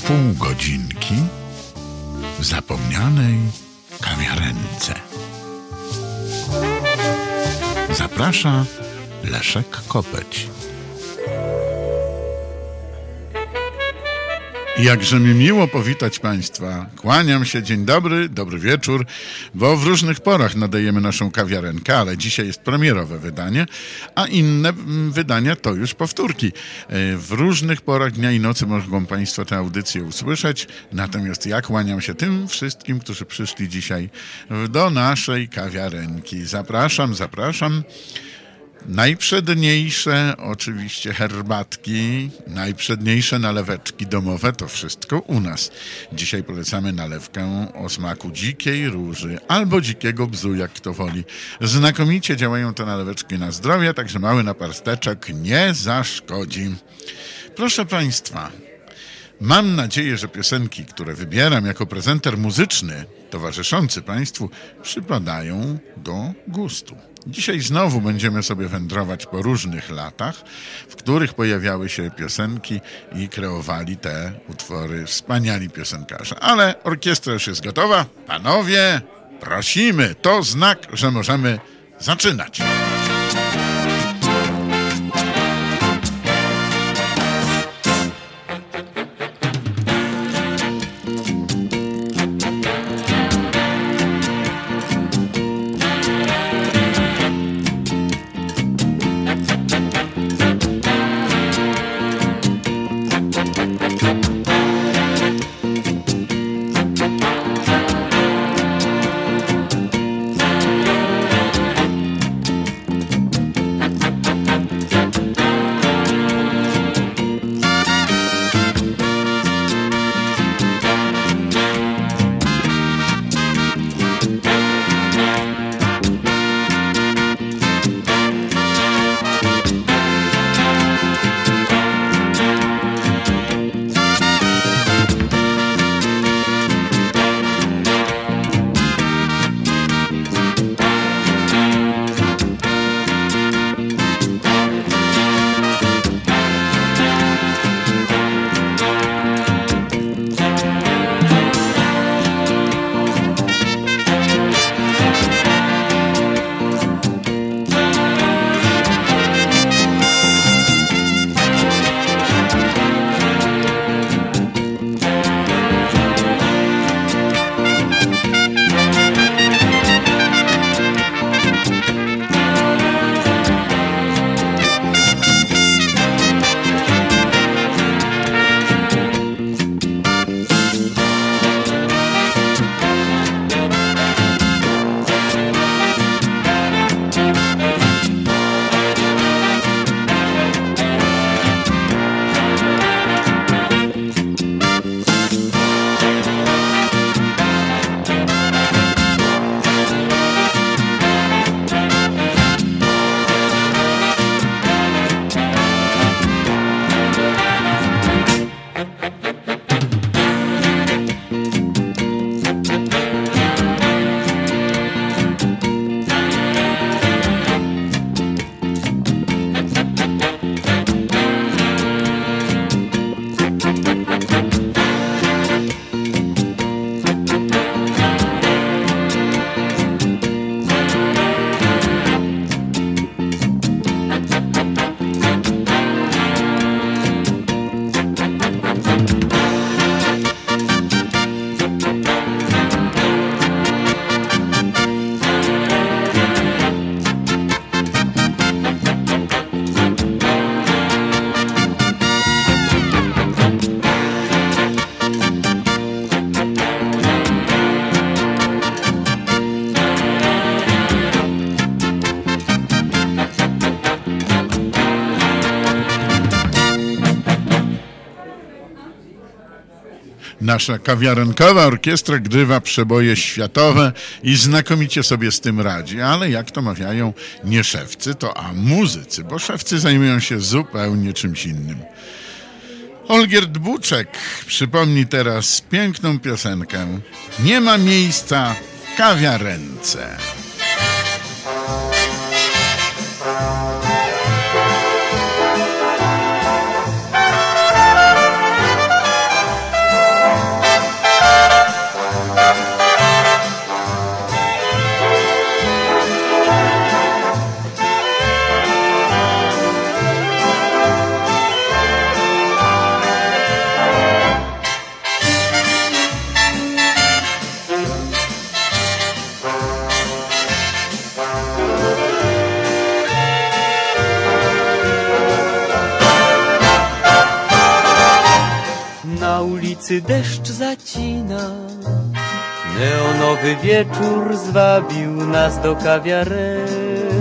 pół godzinki w zapomnianej kawiarence. Zaprasza Leszek Kopeć. Jakże mi miło powitać Państwa. Kłaniam się, dzień dobry, dobry wieczór, bo w różnych porach nadajemy naszą kawiarenkę, ale dzisiaj jest premierowe wydanie, a inne wydania to już powtórki. W różnych porach dnia i nocy mogą Państwo tę audycję usłyszeć, natomiast ja kłaniam się tym wszystkim, którzy przyszli dzisiaj do naszej kawiarenki. Zapraszam. Najprzedniejsze oczywiście herbatki, najprzedniejsze naleweczki domowe, to wszystko u nas. Dzisiaj polecamy nalewkę o smaku dzikiej róży albo dzikiego bzu, jak kto woli. Znakomicie działają te naleweczki na zdrowie, także mały naparsteczek nie zaszkodzi. Proszę Państwa, mam nadzieję, że piosenki, które wybieram jako prezenter muzyczny towarzyszący Państwu, przypadają do gustu. Dzisiaj znowu będziemy sobie wędrować po różnych latach, w których pojawiały się piosenki i kreowali te utwory wspaniali piosenkarze. Ale orkiestra już jest gotowa. Panowie, prosimy. To znak, że możemy zaczynać. Nasza kawiarenkowa orkiestra grywa przeboje światowe i znakomicie sobie z tym radzi, ale jak to mawiają, nie szewcy, to muzycy, bo szewcy zajmują się zupełnie czymś innym. Olgierd Buczek przypomni teraz piękną piosenkę Nie ma miejsca w kawiarence. Na ulicy deszcz zacina, neonowy wieczór zwabił nas do kawiarenki.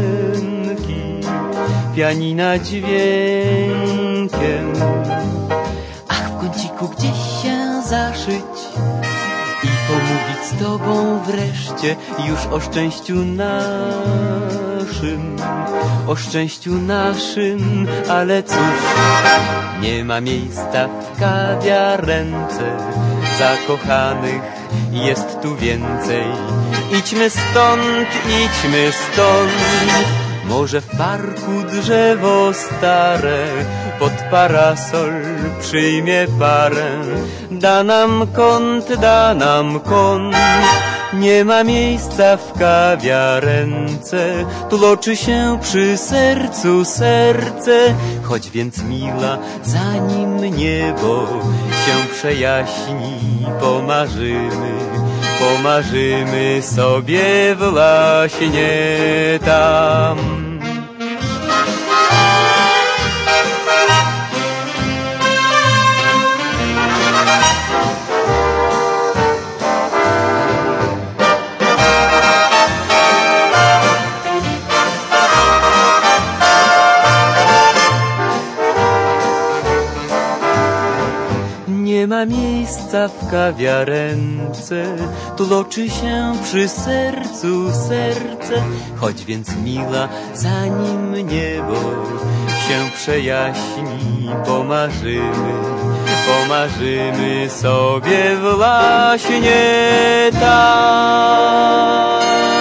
Pianina dźwiękiem, ach, w kąciku gdzieś się zaszyć i pomówić z tobą wreszcie już o szczęściu naszym, o szczęściu naszym, ale cóż, nie ma miejsca w kawiarence, zakochanych jest tu więcej. Idźmy stąd, idźmy stąd, może w parku drzewo stare pod parasol przyjmie parę. Da nam kąt, da nam kąt, nie ma miejsca w kawiarence, tłoczy się przy sercu serce. Chodź więc mila, zanim niebo się przejaśni, pomarzymy, pomarzymy sobie właśnie tam. Nie ma miejsca w kawiarence, tłoczy się przy sercu serce. Chodź więc mila, zanim niebo się przejaśni, pomarzymy, pomarzymy sobie właśnie tam.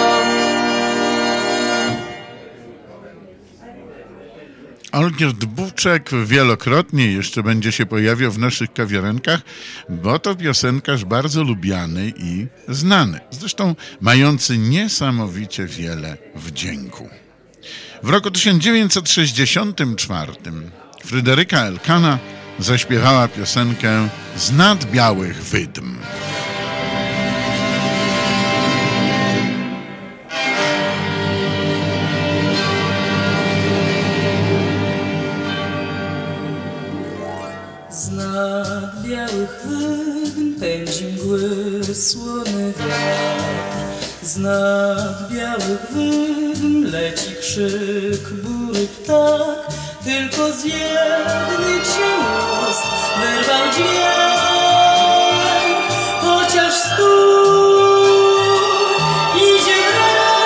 Olgierd Buczek wielokrotnie jeszcze będzie się pojawiał w naszych kawiarenkach, bo to piosenkarz bardzo lubiany i znany. Zresztą mający niesamowicie wiele wdzięku. W roku 1964 Fryderyka Elkana zaśpiewała piosenkę Z nad białych wydm. Z nad białych wydm pędzi mgły słony wiatr. Z nad białych wydm leci krzyk bury ptak. Tylko z jednych się ust wyrwał dźwięk, chociaż stół idzie w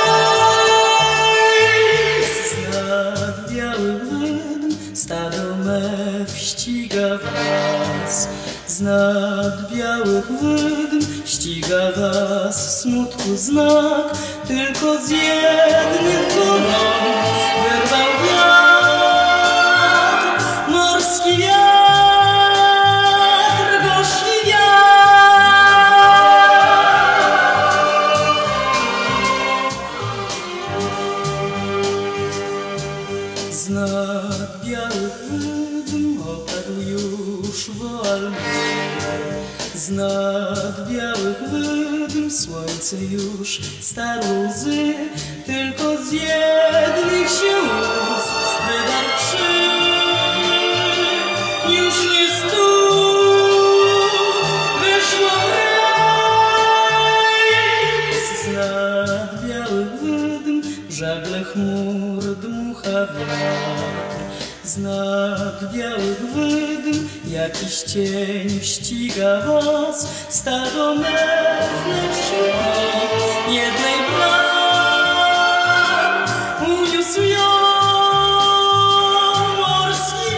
rejs. Z nad białych wydm stado mew ściga was. Z nad białych wydm ściga was smutku znak. Tylko z jednych gór wyrwał wiatr. Morski wiatr, gorzki wiatr. Z nad białych wydm opadł już woal. Z nad białych wydm słońce już starło łzy. Tylko z jednych się ust wydarł krzyk. Już nie stół, wyszło w rejs. Z nad białych wydm żagle chmur dmucha wiatr. Z nad białych wydm jakiś cień ściga was. Stado mew, lecz jednej brak. Uniósł ją morski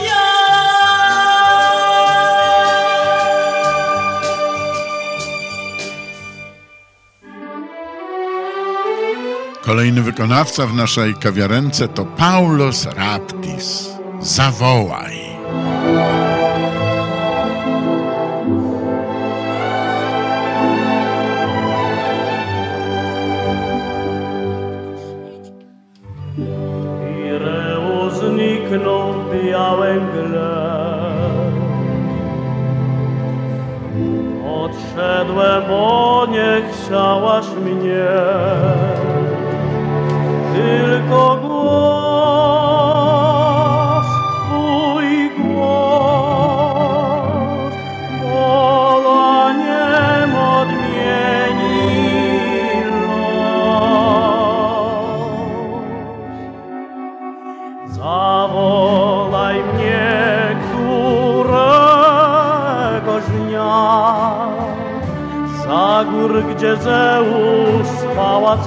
wiatr. Kolejny wykonawca w naszej kawiarence to Paulos Raptis. Zawołaj. Pireu zniknął w białej mgle. Odszedłem, bo nie chciałaś mnie. Tylko głos, twój głos, gór, gdzie Zeus pałac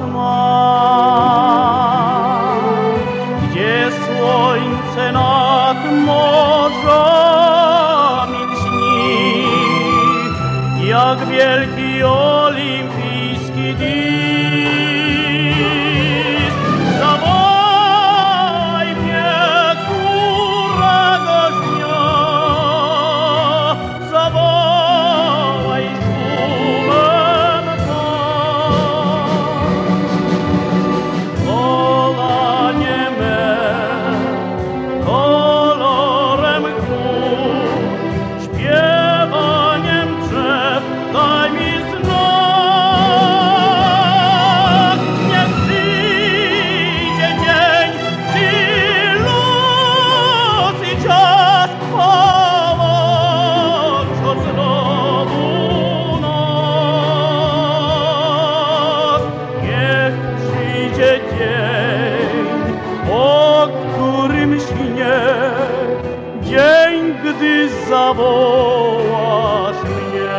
ma, gdzie słońce nad morzami lśni, jak wielki olimpijski disk. Zawołaj mnie którego dnia, zawołaj szumem polanie me, kolorem chmur, śpiewaniem drzew, daj mi znak. Niech przyjdzie dzień, gdy los i czas połączą znowu nas. Niech przyjdzie dzień, o którym śnię, dzień, gdy zawołasz mnie.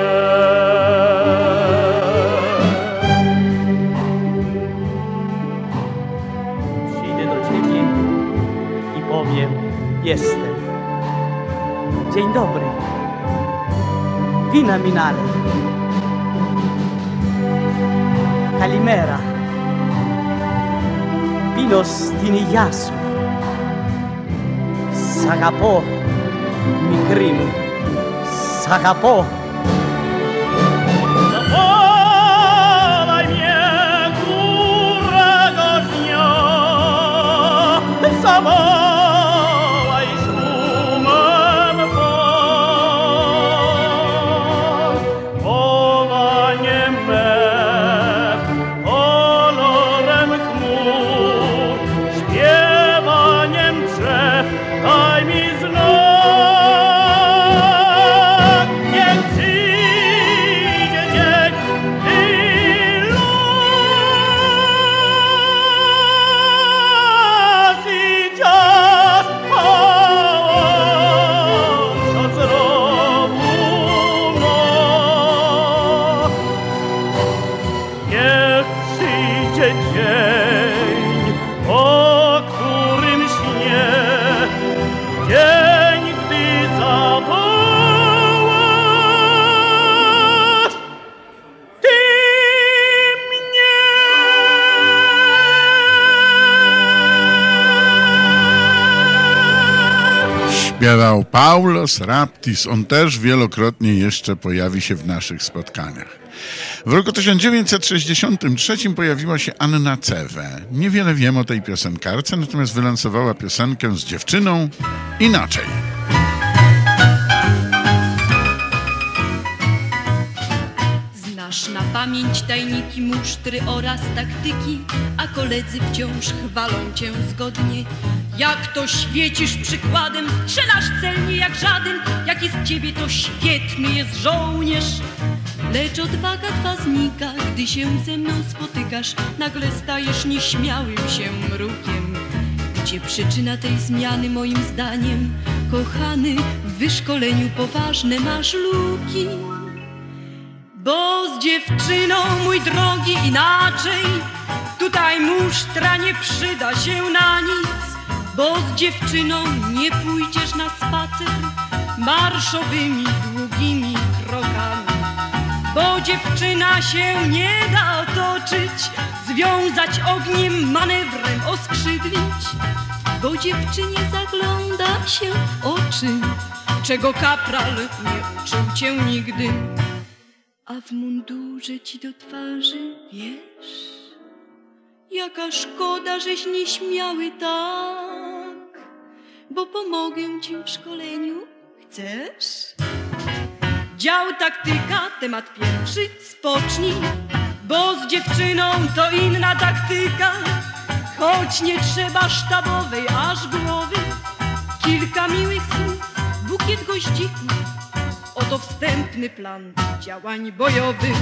Przyjdę do ciebie i powiem: jestem. Dzień dobry. Wina mi nalej. Kalimera. Vino stiniyasu. Sagapo. Mi crim. Sagapo. Zawołaj mnie którego dnia, zawołaj szumem fal. Polanie me, kolorem chmur, śpiewaniem drzew, daj mi znak. Niech przyjdzie dzień, gdy los i czas połączą znowu nas. Niech przyjdzie dzień, o którym śnię, dzień, gdy zawołasz ty mnie. Śpiewał Paulos Raptis. On też wielokrotnie jeszcze pojawi się w naszych spotkaniach. W roku 1963 pojawiła się Anna Cewe. Niewiele wiem o tej piosenkarce, natomiast wylansowała piosenkę z dziewczyną inaczej. Znasz na pamięć tajniki, musztry oraz taktyki, a koledzy wciąż chwalą cię zgodnie. Jak to świecisz przykładem, strzelasz celnie jak żaden, jaki z ciebie to świetny jest żołnierz. Lecz odwaga twa znika, gdy się ze mną spotykasz, nagle stajesz nieśmiałym się mrukiem. Gdzie przyczyna tej zmiany moim zdaniem? Kochany, w wyszkoleniu poważne masz luki. Bo z dziewczyną, mój drogi, inaczej, tutaj musztra nie przyda się na nic. Bo z dziewczyną nie pójdziesz na spacer marszowymi, długimi krokami. Bo dziewczyna się nie da otoczyć, związać ogniem, manewrem oskrzydlić. Bo dziewczynie zagląda się w oczy, czego kapral nie uczył cię nigdy. A w mundurze ci do twarzy, wiesz, jaka szkoda, żeś nieśmiały tak, bo pomogę ci w szkoleniu, chcesz? Dział taktyka, temat pierwszy, spocznij, bo z dziewczyną to inna taktyka. Choć nie trzeba sztabowej aż głowy, kilka miłych słów, bukiet goździków, oto wstępny plan działań bojowych.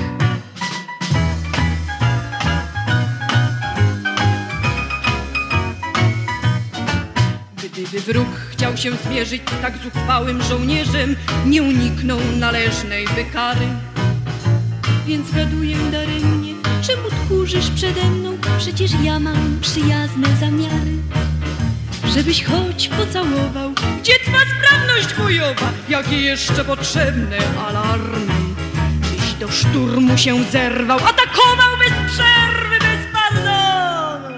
Gdyby wróg chciał się zmierzyć z tak zuchwałym żołnierzem, nie uniknął należnej by kary. więc gaduję daremnie. Czemu tchórzysz przede mną? Przecież ja mam przyjazne zamiary. Żebyś choć pocałował. Gdzie twa sprawność bojowa? Jakie jeszcze potrzebne alarmy? Tyś do szturmu się zerwał, atakował bez przerwy, bez pardonu.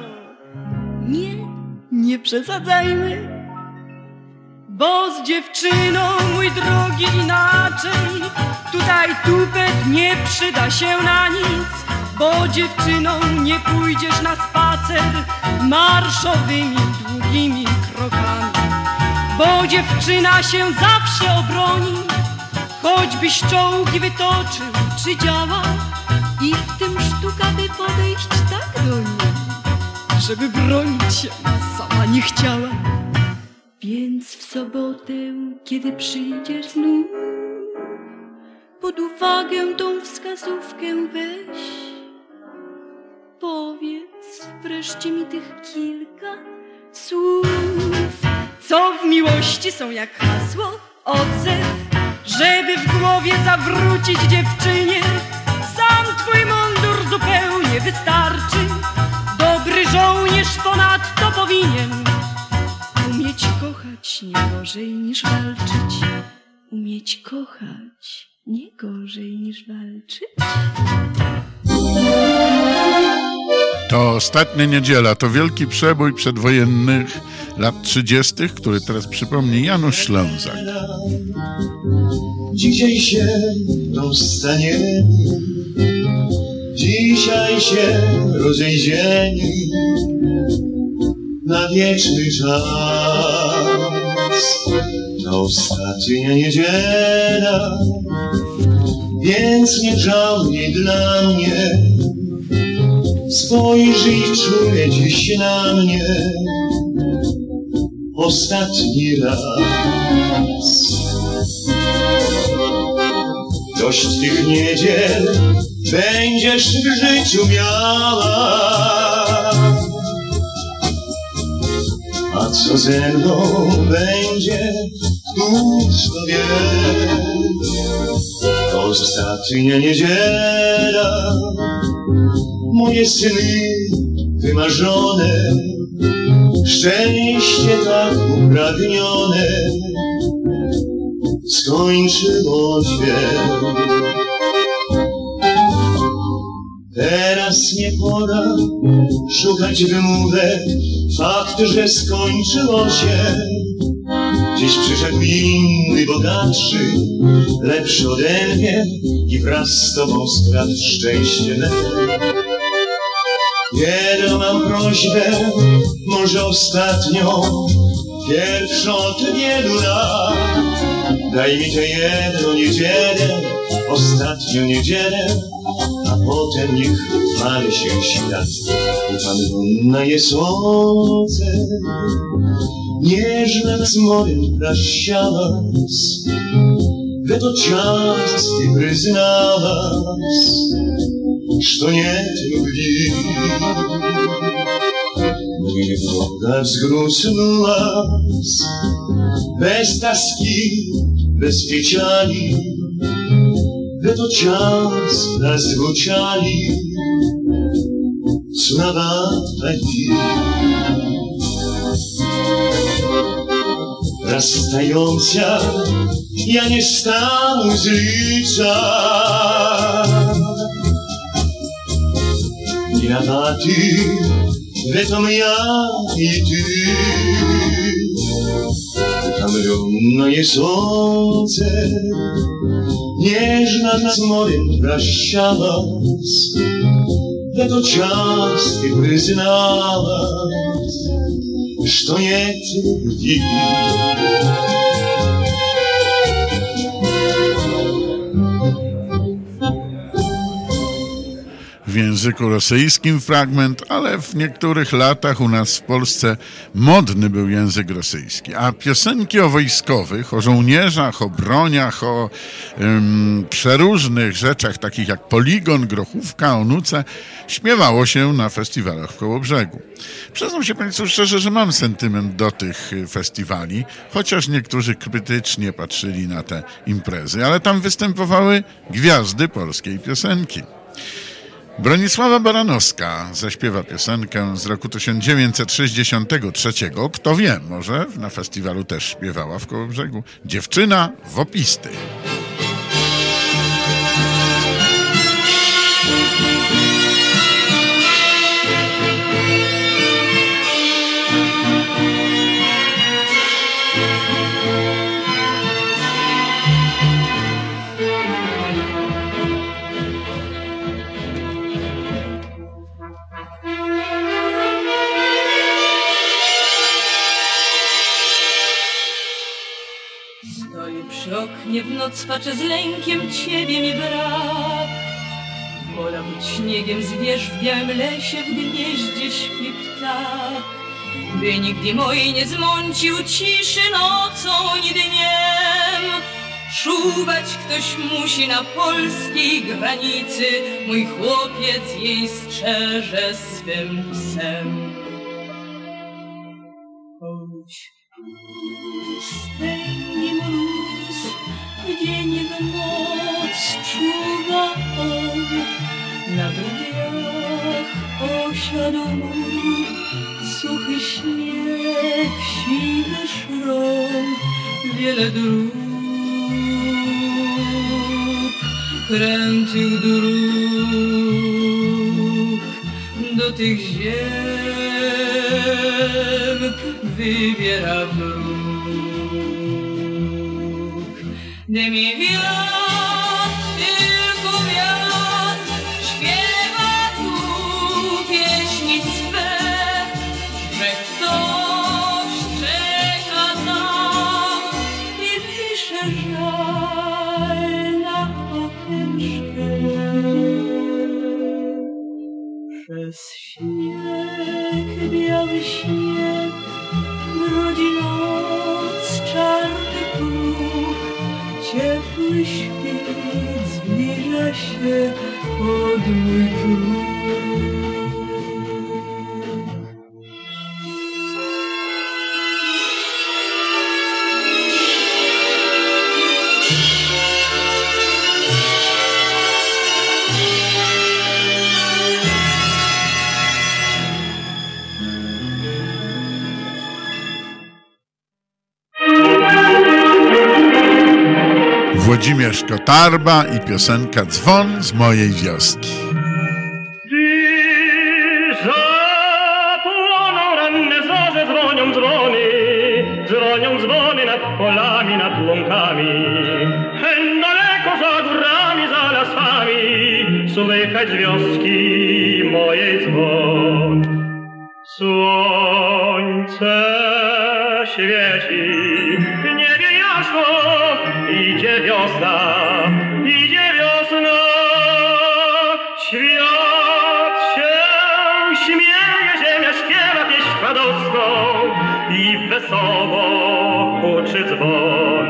Nie przesadzajmy, bo z dziewczyną, mój drogi, inaczej. Tutaj tupet nie przyda się na nic, bo dziewczyną nie pójdziesz na spacer marszowymi, długimi krokami. Bo dziewczyna się zawsze obroni, choćbyś czołgi wytoczył czy działał. I w tym sztuka, by podejść tak do niej, żeby bronić się sama nie chciała. Więc w sobotę, kiedy przyjdziesz znów, pod uwagę tą wskazówkę weź. Powiedz wreszcie mi tych kilka słów, co w miłości są jak hasło, odzew, żeby w głowie zawrócić dziewczynie. Sam twój mundur zupełnie wystarczy. Dobry żołnierz ponadto powinien umieć kochać nie gorzej niż walczyć. Umieć kochać nie gorzej niż walczyć. To ostatnia niedziela, to wielki przebój przedwojennych lat 30., który teraz przypomni Janusz Ślązak. Dzisiaj się rozstaniemy, dzisiaj się rozejdziemy na wieczny czas. To ostatnia niedziela, więc nie żałuj dla mnie. Spojrzyj czule dziś na mnie ostatni raz. Dość tych niedziel będziesz w życiu miała, a co ze mną będzie, któż to wie. Ostatnia niedziela, moje syny wymarzone, szczęście tak upragnione skończyło się. Teraz nie pora szukać wymówek, fakt, że skończyło się. Dziś przyszedł inny, bogatszy, lepszy ode mnie i wraz z tobą skradł szczęście me. Jedną mam prośbę, może ostatnią, pierwszą od wielu lat. Daj mi tę jedną niedzielę, ostatnią niedzielę, a potem niech wali się świat. Upadłonna jest słońce, nieżna z morem prasiała, że to czas ty przyznałaś, что нет любви. Niewoda wzgrusнулась, bez toski, bez pieczali, w to czas rozluczali słowa Twoi. Rozstająca, ja nie stanę zlica. Виноваты в этом я и ты. Утомленное солнце нежно с морем прощалось. В этот час ты призналась, что нет любви. Więc języku rosyjskim fragment, ale w niektórych latach u nas w Polsce modny był język rosyjski. A piosenki o wojskowych, o żołnierzach, o broniach, o przeróżnych rzeczach, takich jak Poligon, Grochówka, Onuce, śpiewało się na festiwalach w Kołobrzegu. Przyznam się Państwu szczerze, że mam sentyment do tych festiwali, chociaż niektórzy krytycznie patrzyli na te imprezy, ale tam występowały gwiazdy polskiej piosenki. Bronisława Baranowska zaśpiewa piosenkę z roku 1963. Kto wie, może na festiwalu też śpiewała w Kołobrzegu. Dziewczyna wopisty. Przy oknie w noc patrzę z lękiem, ciebie mi brak. Wola być śniegiem zwierz w białym lesie, w gnieździe śpi ptak. By nigdy mojej nie zmącił ciszy nocą ni dniem. Czuwać ktoś musi na polskiej granicy, mój chłopiec jej strzeże swym psem. Stęgnie mróz, w dzień w noc czuwa on. Na brwiach osiadł mój suchy śnieg, siwy szron. Wiele dróg, krętych dróg do tych ziem wybiera wróg. Gdy mi wiatr, tylko wiatr, śpiewa tu pieśni swe, że ktoś czeka tam i pisze żal na popierzchę. Przez śnieg, biały śnieg, brodzi noc, czarny próg. Ciepły świt zbliża się pod mój próg. Włodzimierz Kotarba i piosenka Dzwon z mojej wioski. Dziś zapłoną ranne zorze, dzwonią dzwony nad polami, nad łąkami. Hen daleko za górami, za lasami, słychać z wioski mojej dzwon. Słońce świeci, w niebie jasno, idzie wiosna, świat się śmieje, ziemia śpiewa pieśń radosną i wesoło huczy dzwon.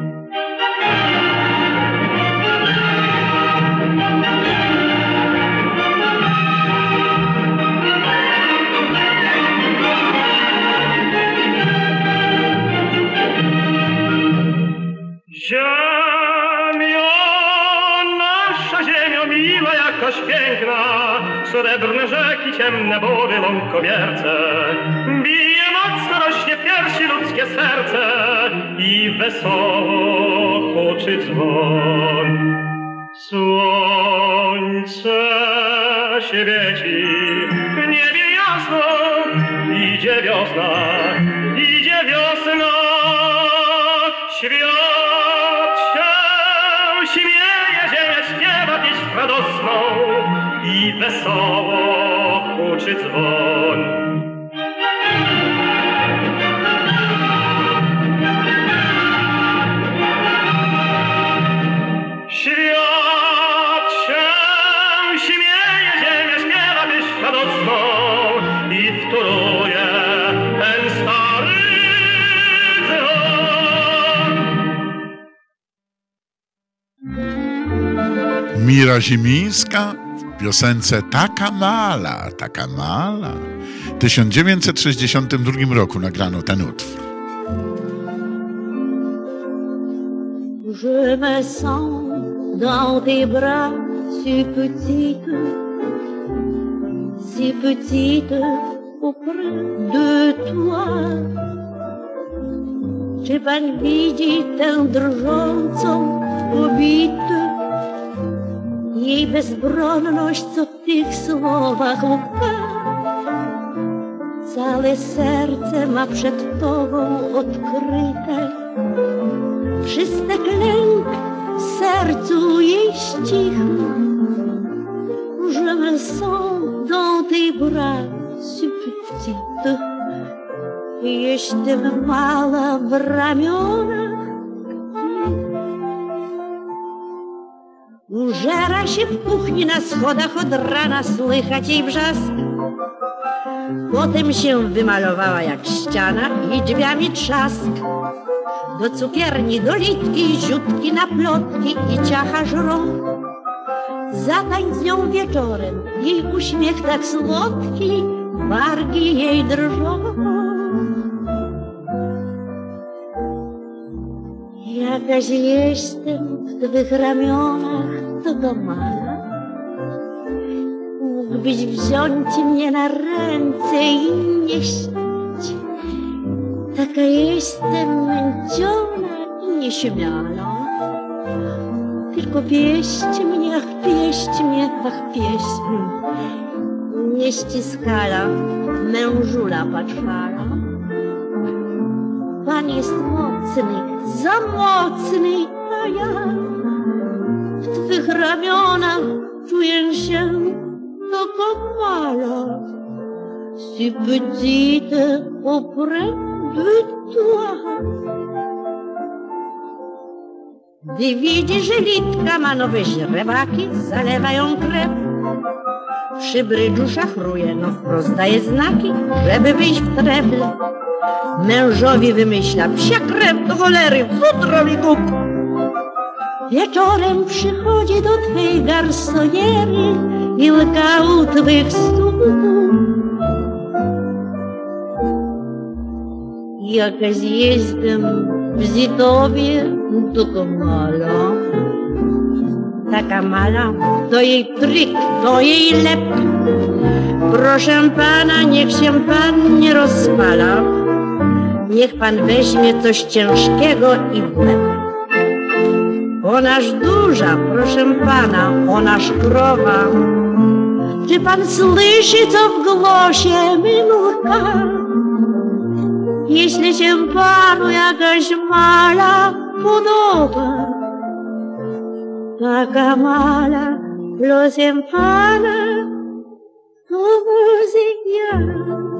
Jakaś piękna, srebrne rzeki, ciemne bory, łąkowierce. Bije mocno, rośnie w piersi ludzkie serce i wesoło huczy dzwon. Słońce świeci, w niebie jasno, idzie wiosna, świat się śmieje, ziemia śpiewa pieśń radosną i wesoło huczy dzwon. Świat się śmieje, ziemia Mira Zimińska w piosence Taka mala, taka mala. W 1962 roku nagrano ten utwór. Je me sens dans tes bras si petite auprès de toi. Czy pan widzi tę drżącą kobietę, jej bezbronność, co w tych słowach łka? Całe serce ma przed tobą odkryte, wszyscy lęk w sercu jej ścicha. Je me sens dans tes bras si petite. Jestem mała w ramionach. Użera się w kuchni na schodach, od rana słychać jej wrzask. Potem się wymalowała jak ściana i drzwiami trzask. Do cukierni, do litki, ziutki na plotki i ciacha żrą. Zatańcz z nią wieczorem, jej uśmiech tak słodki, wargi jej drżą. Jakaś jestem w twych ramionach, to do mala. Mógłbyś wziąć mnie na ręce i nieść. Taka jestem męczona i nieśmiała. Tylko pieść mnie, ach pieść mnie, ach pieść. Nie ściskala mężula patrzala. Pan jest mocny, za mocny, a ja w twych ramionach czuję się doskonale. Si petite auprès de toi. Gdy widzi, że litka ma nowe źrebaki, zalewają krew. Przy brydżu szachruje, no wprost daje znaki, żeby wyjść w trefl. Mężowi wymyśla, psia krew do cholery, futro mi kup. Wieczorem przychodzi do twej garsoniery i łyka u twych stóp. Jakaś jestem w Zitowie doskonała. Taka mala, to jej trik, to jej lep. Proszę pana, niech się pan nie rozpala. Niech pan weźmie coś ciężkiego i w łeb. Onaż duża, proszę pana, onaż krowa. Czy pan słyszy, co w głosie mymulka? Jeśli się panu jakaś mala podoba, taka mala, proszę pana, to muzyka.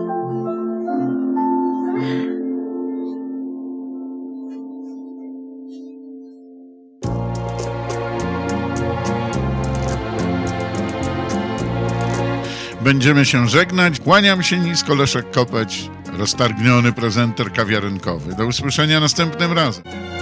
Będziemy się żegnać. Kłaniam się nisko, Leszek Kopeć, roztargniony prezenter kawiarenkowy. Do usłyszenia następnym razem.